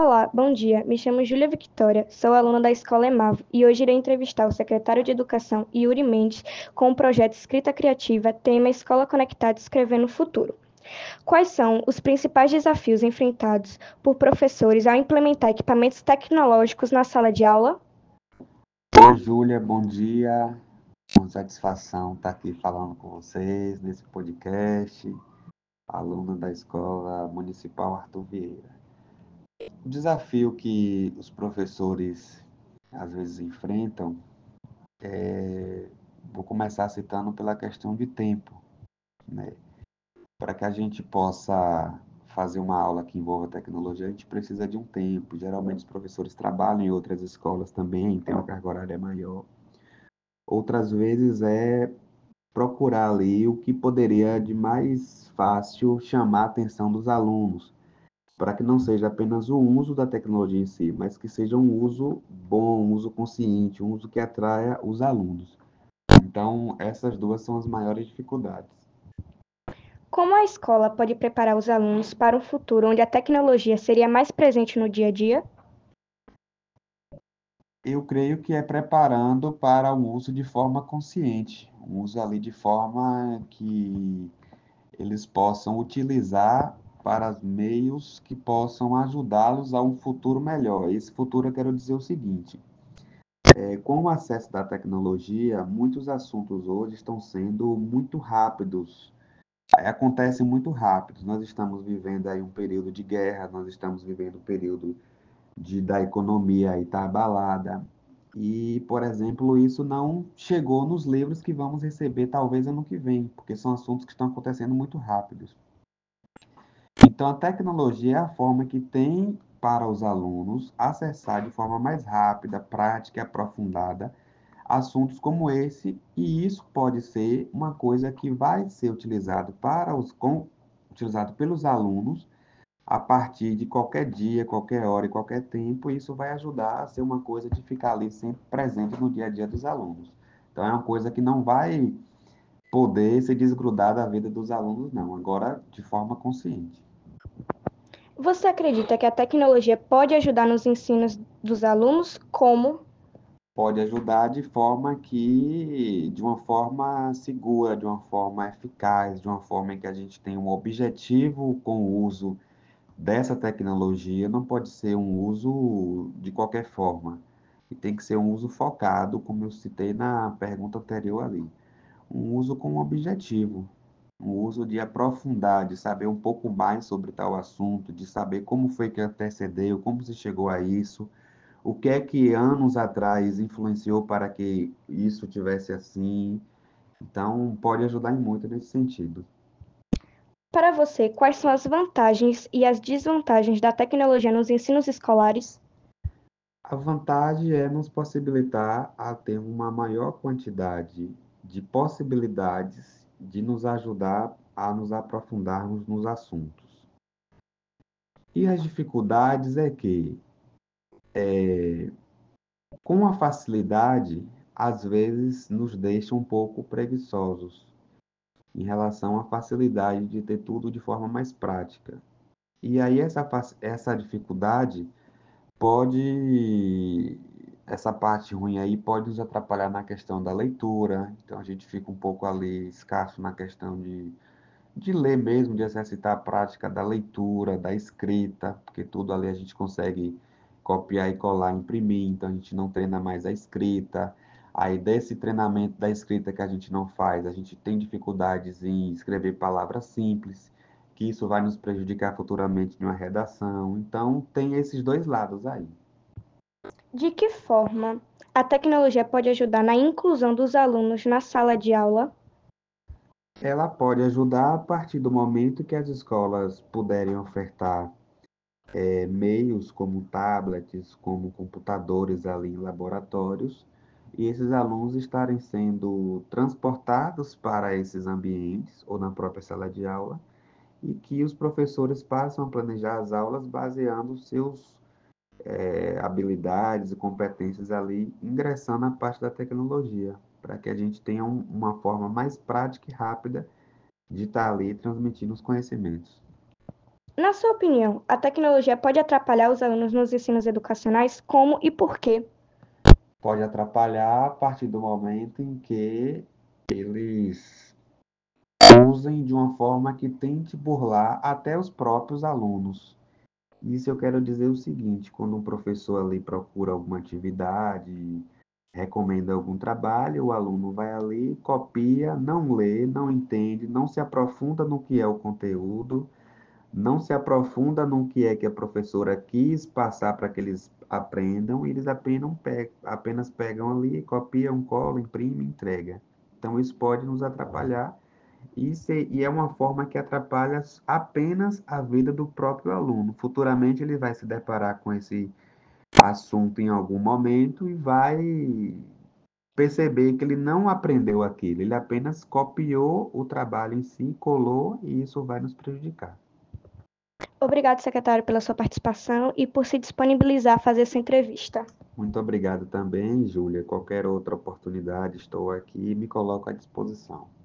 Olá, bom dia. Me chamo Júlia Victória, sou aluna da Escola Emavo e hoje irei entrevistar o secretário de Educação, Yuri Mendes, com o projeto Escrita Criativa, tema Escola Conectada Escrevendo o Futuro. Quais são os principais desafios enfrentados por professores ao implementar equipamentos tecnológicos na sala de aula? Oi, Júlia, bom dia. Com satisfação estar aqui falando com vocês nesse podcast, aluna da Escola Municipal Arthur Vieira. O desafio que os professores às vezes enfrentam, vou começar citando pela questão de tempo, né? Para que a gente possa fazer uma aula que envolva tecnologia, a gente precisa de um tempo. Geralmente os professores trabalham em outras escolas também, têm uma carga horária maior. Outras vezes é procurar ali o que poderia de mais fácil chamar a atenção dos alunos, para que não seja apenas o uso da tecnologia em si, mas que seja um uso bom, um uso consciente, um uso que atraia os alunos. Então, essas duas são as maiores dificuldades. Como a escola pode preparar os alunos para um futuro onde a tecnologia seria mais presente no dia a dia? Eu creio que é preparando para o uso de forma consciente, um uso ali de forma que eles possam utilizar para meios que possam ajudá-los a um futuro melhor. Esse futuro eu quero dizer o seguinte: com o acesso da tecnologia, muitos assuntos hoje estão sendo muito rápidos, acontecem muito rápidos. Nós estamos vivendo aí um período de guerra, nós estamos vivendo um período da economia aí tá abalada. E, por exemplo, isso não chegou nos livros que vamos receber talvez ano que vem, porque são assuntos que estão acontecendo muito rápidos. Então, a tecnologia é a forma que tem para os alunos acessar de forma mais rápida, prática e aprofundada assuntos como esse, e isso pode ser uma coisa que vai ser utilizado pelos alunos a partir de qualquer dia, qualquer hora e qualquer tempo, e isso vai ajudar a ser uma coisa de ficar ali sempre presente no dia a dia dos alunos. Então, é uma coisa que não vai poder se desgrudar da vida dos alunos, não, agora de forma consciente. Você acredita que a tecnologia pode ajudar nos ensinos dos alunos? Como? Pode ajudar de uma forma segura, de uma forma eficaz, de uma forma em que a gente tem um objetivo com o uso dessa tecnologia, não pode ser um uso de qualquer forma. E tem que ser um uso focado, como eu citei na pergunta anterior ali. Um uso com um objetivo, um uso de aprofundar, de saber um pouco mais sobre tal assunto, de saber como foi que antecedeu, como se chegou a isso, o que é que anos atrás influenciou para que isso tivesse assim. Então, pode ajudar em muito nesse sentido. Para você, quais são as vantagens e as desvantagens da tecnologia nos ensinos escolares? A vantagem é nos possibilitar a ter uma maior quantidade de possibilidades de nos ajudar a nos aprofundarmos nos assuntos. E as dificuldades é que, com a facilidade, às vezes nos deixa um pouco preguiçosos em relação à facilidade de ter tudo de forma mais prática. E aí essa dificuldade pode, essa parte ruim aí pode nos atrapalhar na questão da leitura, então a gente fica um pouco ali escasso na questão de ler mesmo, de exercitar a prática da leitura, da escrita, porque tudo ali a gente consegue copiar e colar, imprimir, então a gente não treina mais a escrita. Aí desse treinamento da escrita que a gente não faz, a gente tem dificuldades em escrever palavras simples, que isso vai nos prejudicar futuramente em uma redação. Então tem esses dois lados aí. De que forma a tecnologia pode ajudar na inclusão dos alunos na sala de aula? Ela pode ajudar a partir do momento que as escolas puderem ofertar meios como tablets, como computadores ali em laboratórios, e esses alunos estarem sendo transportados para esses ambientes ou na própria sala de aula, e que os professores passam a planejar as aulas baseando seus habilidades e competências ali, ingressando na parte da tecnologia, para que a gente tenha uma forma mais prática e rápida de estar ali transmitindo os conhecimentos. Na sua opinião, a tecnologia pode atrapalhar os alunos nos ensinos educacionais? Como e por quê? Pode atrapalhar a partir do momento em que eles usem de uma forma que tente burlar até os próprios alunos. Isso eu quero dizer o seguinte: quando um professor ali procura alguma atividade, recomenda algum trabalho, o aluno vai ali, copia, não lê, não entende, não se aprofunda no que é o conteúdo, não se aprofunda no que é que a professora quis passar para que eles aprendam, e eles apenas pegam ali, copiam, colam, imprimem, entrega. Então isso pode nos atrapalhar e é uma forma que atrapalha apenas a vida do próprio aluno. Futuramente ele vai se deparar com esse assunto em algum momento e vai perceber que ele não aprendeu aquilo, ele apenas copiou o trabalho em si, colou e isso vai nos prejudicar. Obrigado, secretário, pela sua participação e por se disponibilizar a fazer essa entrevista. Muito obrigado também, Júlia. Qualquer outra oportunidade, estou aqui e me coloco à disposição.